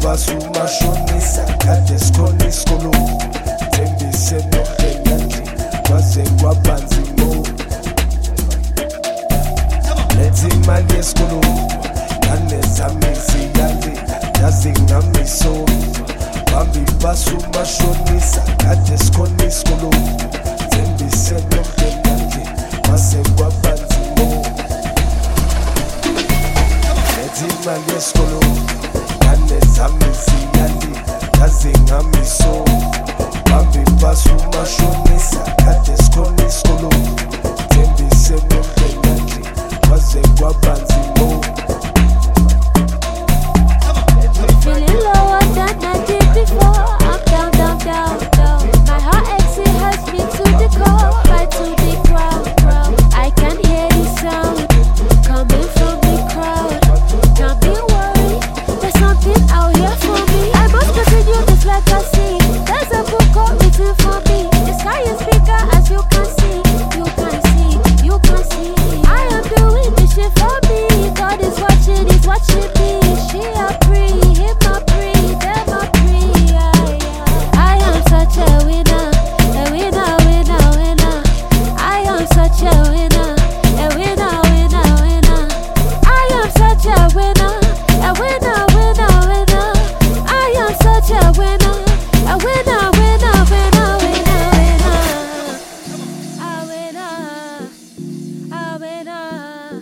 basi umashonisa kade sikhona isikoleni thembise nomndenandli kwaze kwabanzi mo lethi imali yesikoleni nanezamiziyali yazi ngamiso bambi basi umashonisa kade sikhona isikoleni thembise nomndenandli kwaze kwabanzi mo lethi imali yesikoleni nezamiziyali yazi ngamiso bambi basi umashonisa kade sikhona isikoleni thembise nomndenandli kwaze kwabanzi mo Feeling lower than I did before. I'm down, down, down, down. My heart aches, it hurts me to the core. Right to the ground. I can hear the sound coming from the crowd. Can't be worried, there's something out here for me. I must continue this legacy. There's a book all written for me. The sky is bigger as you can see. You can see, you can see. I am doing this shit for me. God is watching, he's watching me. She a free, him a free, them a free. I am such a winner, winner, winner. I am such a winner, winner, winner, winner. I am such a winner, winner, winner. I am such a winner, winner, winner, winner, winner. A winner, a winner.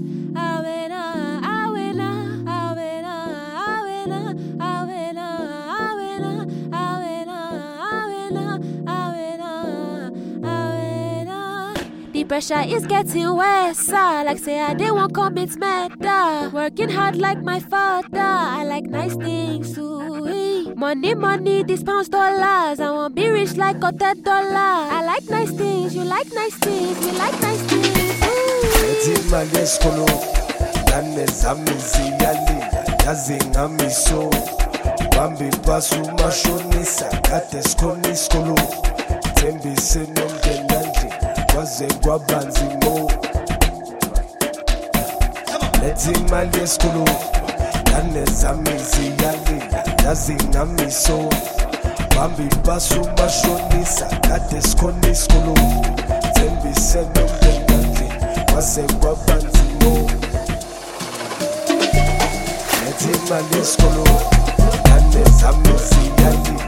The pressure is getting worse, like say I didn't want commit murder. Working hard like my father, I like nice things too. Money, money, these pounds, dollars. I want be rich like $1. I like nice things, you like nice things, we like nice things. lethi imali yesikoleni nanezamiziyali yazi ngamiso bambi basi umashonisa kade sikhona isikoleni thembise nomndenandli kwaze kwabanzi mo lethi imali yesikoleni nanezamiziyali yazi ngamiso bambi basi umashonisa kade sikhona isikoleni thembise nomndenandli kwaze kwabanzi mo lethi imali yesikoleni nanezamiziyali